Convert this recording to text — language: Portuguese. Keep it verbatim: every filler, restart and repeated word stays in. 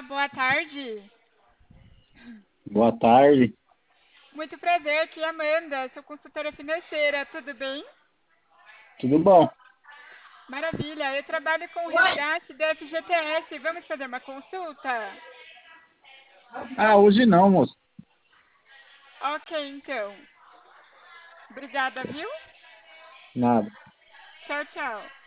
boa tarde. Boa tarde, Muito prazer, aqui é Amanda, sou consultora financeira, tudo bem? tudo bom? Maravilha, eu trabalho com o resgate do F G T S, vamos fazer uma consulta? Ah, hoje não, moço. Ok, então. Obrigada, viu? Nada. Tchau, tchau.